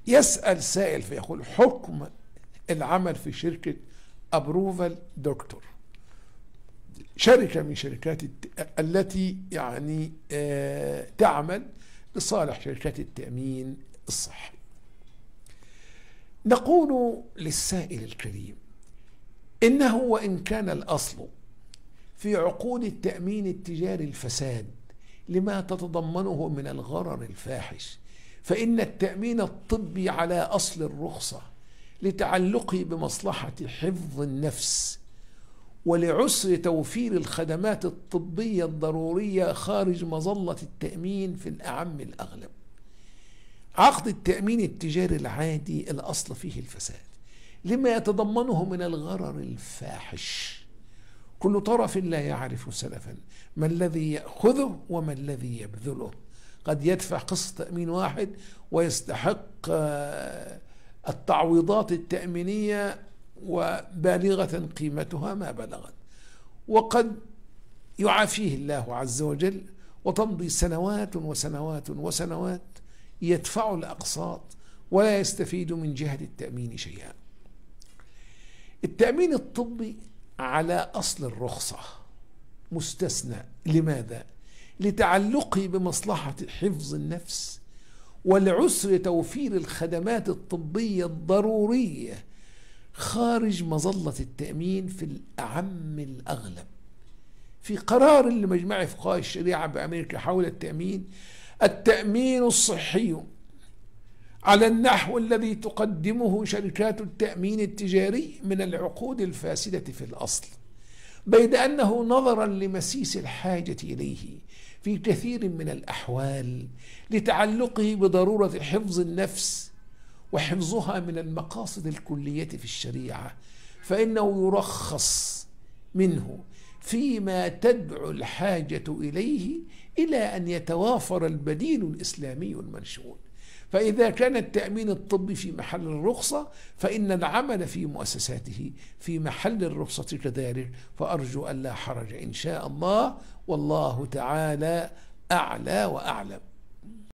يسأل سائل فيقول: حكم العمل في شركة أبروفال دكتور، شركة من شركات التي يعني تعمل لصالح شركات التأمين الصحي. نقول للسائل الكريم: إنه وإن كان الأصل في عقود التأمين التجاري الفساد لما تتضمنه من الغرر الفاحش، فإن التأمين الطبي على أصل الرخصة لتعلقه بمصلحة حفظ النفس ولعسر توفير الخدمات الطبية الضرورية خارج مظلة التأمين في الأعم الأغلب. عقد التأمين التجاري العادي الأصل فيه الفساد لما يتضمنه من الغرر الفاحش. كل طرف لا يعرف سلفا ما الذي يأخذه وما الذي يبذله. قد يدفع قسط تأمين واحد ويستحق التعويضات التأمينية وبالغة قيمتها ما بلغت، وقد يعافيه الله عز وجل وتمضي سنوات وسنوات وسنوات يدفع الأقساط ولا يستفيد من جهة التأمين شيئا. التأمين الطبي على أصل الرخصة مستثنى. لماذا؟ لتعلقه بمصلحة حفظ النفس والعسر توفير الخدمات الطبية الضرورية خارج مظلة التأمين في الأعم الأغلب. في قرار لمجمع فقهاء الشريعة بأمريكا حول التأمين الصحي على النحو الذي تقدمه شركات التأمين التجاري من العقود الفاسدة في الأصل، بيد أنه نظرا لمسيس الحاجة إليه في كثير من الأحوال لتعلقه بضرورة حفظ النفس وحفظها من المقاصد الكلية في الشريعة، فإنه يرخص منه فيما تدعو الحاجة إليه إلى أن يتوافر البديل الإسلامي المنشود. فإذا كان التأمين الطبي في محل الرخصة فإن العمل في مؤسساته في محل الرخصة كذلك، فأرجو أن لا حرج إن شاء الله، والله تعالى أعلى وأعلم.